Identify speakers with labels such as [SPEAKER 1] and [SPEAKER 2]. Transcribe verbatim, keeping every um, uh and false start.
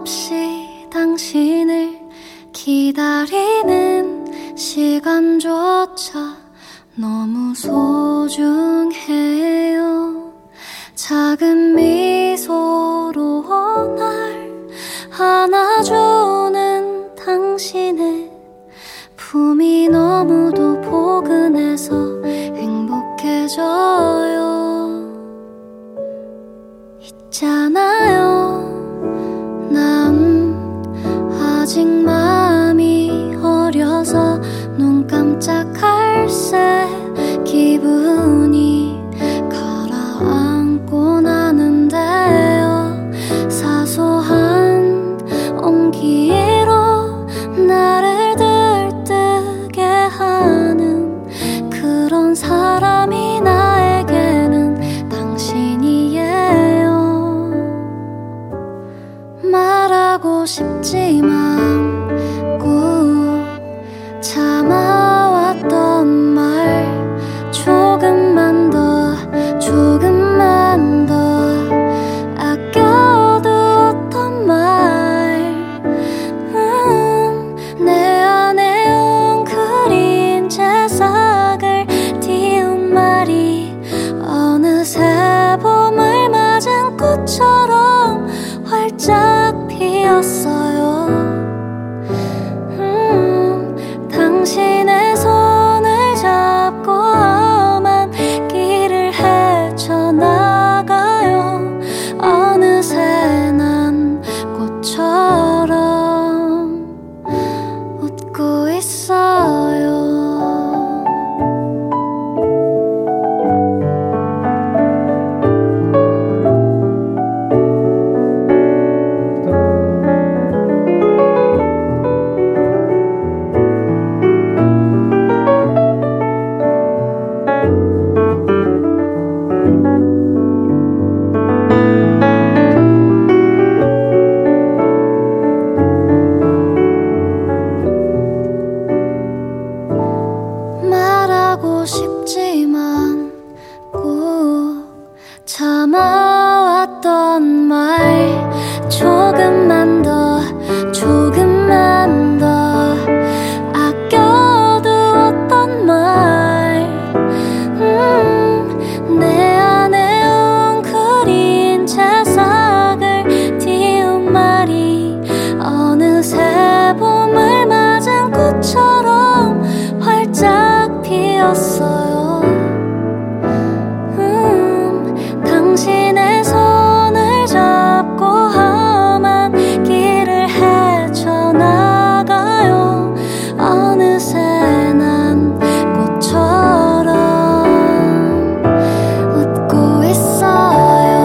[SPEAKER 1] 없이 당신을 기다리는 시간조차 너무 소중해요. 작은 미소로 날 안아주는 당신의 품이 너무도 포근해서 행복해져요. 있잖아요, 난 아직 마음이 어려서 눈 깜짝할 새 기분이 가라앉고 나는데요. 사소한 온기로 나를 들뜨게 하는 그런 사람이 나에게는 당신이에요. 말하고 싶지만 꾹 참아왔던 말 조금만 더 조금만 더 아껴두었던 말 음, 내 안에 웅크린 새싹을 띄운 말이 어느새 봄을 맞은 꽃처럼 활짝 피었어요. 음, 당신의 손을 잡고 험한 길을 헤쳐나가요. 어느새 난 꽃처럼 웃고 있어요. 말하고 싶지만 꾹 참아왔던 말 조금만 더 조금만 더 아껴두었던 말 음, 내 안에 웅크린 새싹을 띄운 말이 어느새 봄을 맞은 꽃처럼 활짝 피었어요. 음, 당신의 손을 잡고 험한 길을 헤쳐나가요. 어느새 난 꽃처럼 웃고 있어요.